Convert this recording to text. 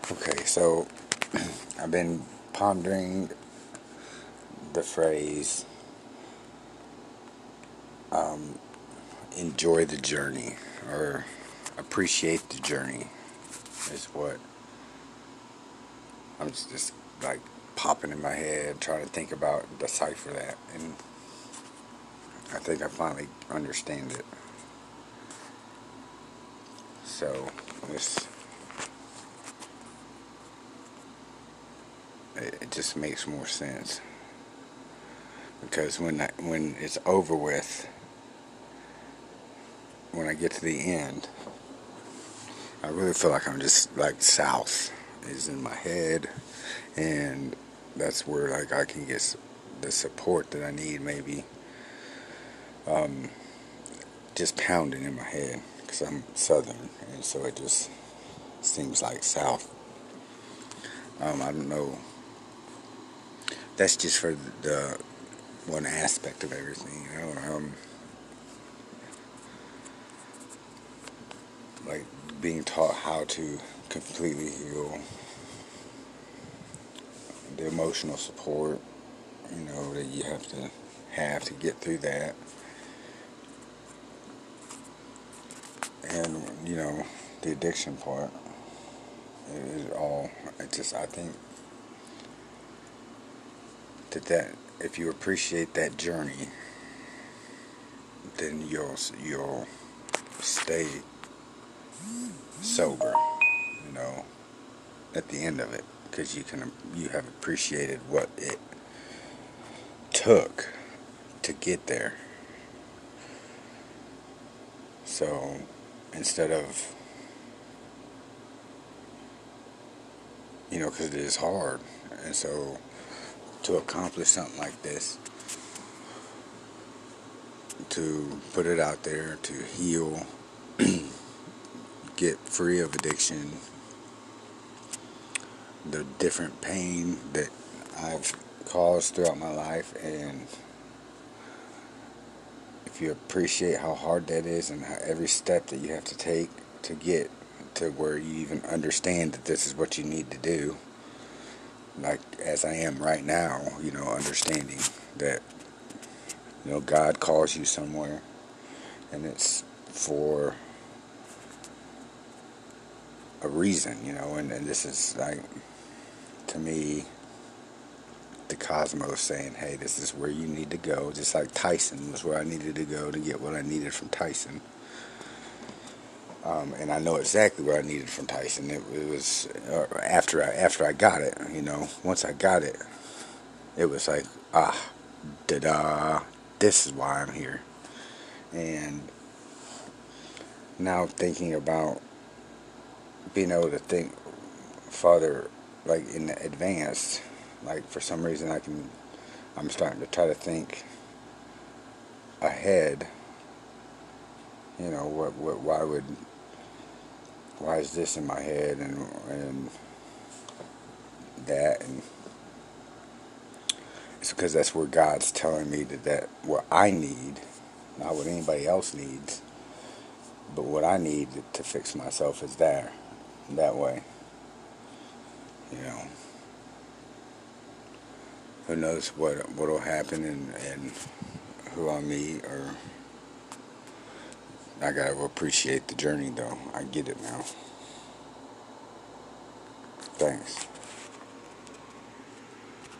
Okay, so I've been pondering the phrase, enjoy the journey, or appreciate the journey, is what I'm just like popping in my head, trying to think about, decipher that, and I think I finally understand it. So, this, it just makes more sense. Because when it's over with, when I get to the end, I really feel like I'm just like south is in my head, and that's where like I can get the support that I need, maybe just pounding in my head, because I'm southern, and so it just seems like south. I don't know. That's just for the one aspect of everything, you know. Like being taught how to completely heal, the emotional support, you know, that you have to get through that, and you know, the addiction part. It is all. I think that if you appreciate that journey, then you'll stay sober, you know, at the end of it, because you have appreciated what it took to get there. So instead of, you know, because it is hard, and so to accomplish something like this, to put it out there, to heal, get free of addiction, the different pain that I've caused throughout my life, and if you appreciate how hard that is and how every step that you have to take to get to where you even understand that this is what you need to do, like as I am right now, you know, understanding that, you know, God calls you somewhere, and it's for a reason, you know, and this is like, to me, the cosmos saying, hey, this is where you need to go. Just like Tyson was where I needed to go to get what I needed from Tyson. And I know exactly what I needed from Tyson. It was after I got it, you know. Once I got it, it was like, da-da, this is why I'm here. And now thinking about being able to think farther, like in advance, like for some reason I'm starting to try to think ahead. You know, why is this in my head, and that, and it's because that's where God's telling me that what I need, not what anybody else needs, but what I need to fix myself is there, that way. You know, who knows what'll happen, and who I'll meet, or I gotta appreciate the journey though. I get it now. Thanks.